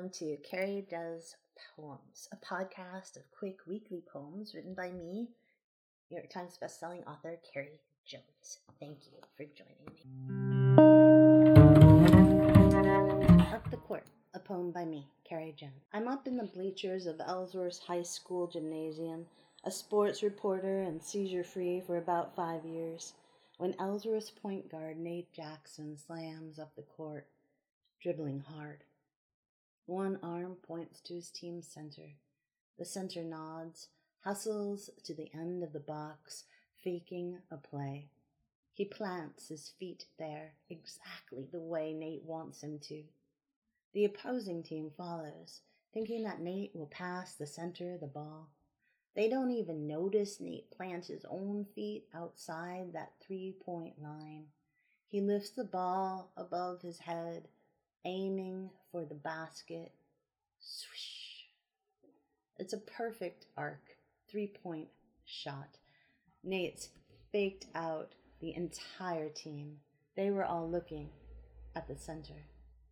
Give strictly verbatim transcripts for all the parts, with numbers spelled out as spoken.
welcome to Carrie Does Poems, a podcast of quick weekly poems written by me, New York Times bestselling author Carrie Jones. Thank you for joining me. Up the Court, a poem by me, Carrie Jones. I'm up in the bleachers of Ellsworth High School gymnasium, a sports reporter and seizure-free for about five years, when Ellsworth's point guard Nate Jackson slams up the court, dribbling hard. One arm points to his team's center. The center nods, hustles to the end of the box, faking a play. He plants his feet there exactly the way Nate wants him to. The opposing team follows, thinking that Nate will pass the center the ball. They don't even notice Nate plants his own feet outside that three-point line. He lifts the ball above his head, aiming for the basket. Swish. It's a perfect arc, three-point shot. Nate's faked out the entire team. They were all looking at the center.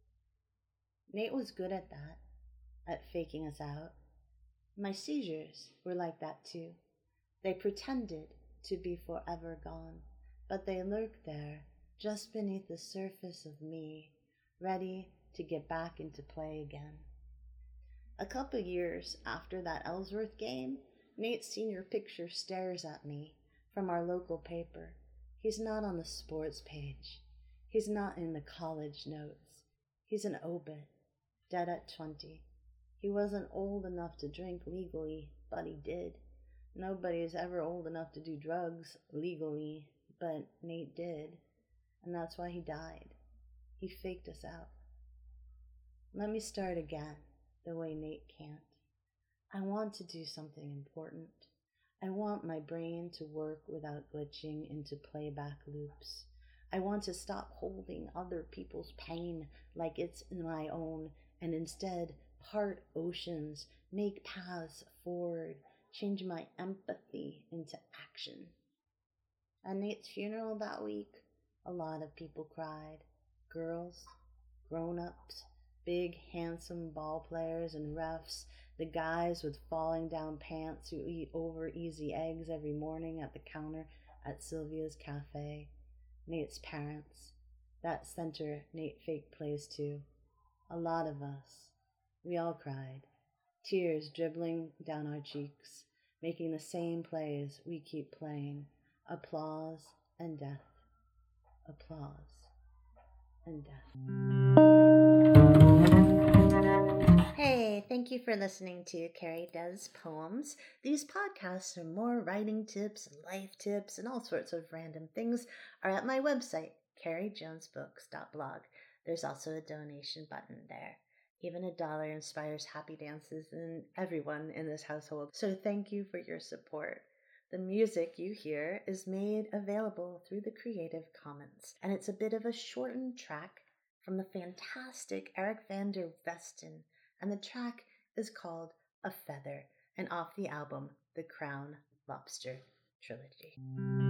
Nate was good at that, at faking us out. My seizures were like that too. They pretended to be forever gone, but they lurked there, just beneath the surface of me, ready to get back into play again. A couple years after that Ellsworth game, Nate's senior picture stares at me from our local paper. He's not on the sports page. He's not in the college notes. He's an obit, dead at twenty. He wasn't old enough to drink legally, but he did. Nobody's ever old enough to do drugs legally, but Nate did, and that's why he died. He faked us out. Let me start again, the way Nate can't. I want to do something important. I want my brain to work without glitching into playback loops. I want to stop holding other people's pain like it's my own, and instead part oceans, make paths forward, change my empathy into action. At Nate's funeral that week, a lot of people cried. Girls, grown-ups, big, handsome ball players and refs, the guys with falling down pants who eat over easy eggs every morning at the counter at Sylvia's Cafe, Nate's parents, that center Nate fake plays to. A lot of us. We all cried, tears dribbling down our cheeks, making the same plays we keep playing, applause and death, applause and death. Hey, thank you for listening to Carrie Does Poems. These podcasts and more writing tips and life tips and all sorts of random things are at my website, carrie jones books dot blog. There's also a donation button there. Even a dollar inspires happy dances in everyone in this household, so thank you for your support. The music you hear is made available through the Creative Commons, and it's a bit of a shortened track from the fantastic Eric van der Vesten, and the track is called A Feather, and off the album The Crown Lobster Trilogy.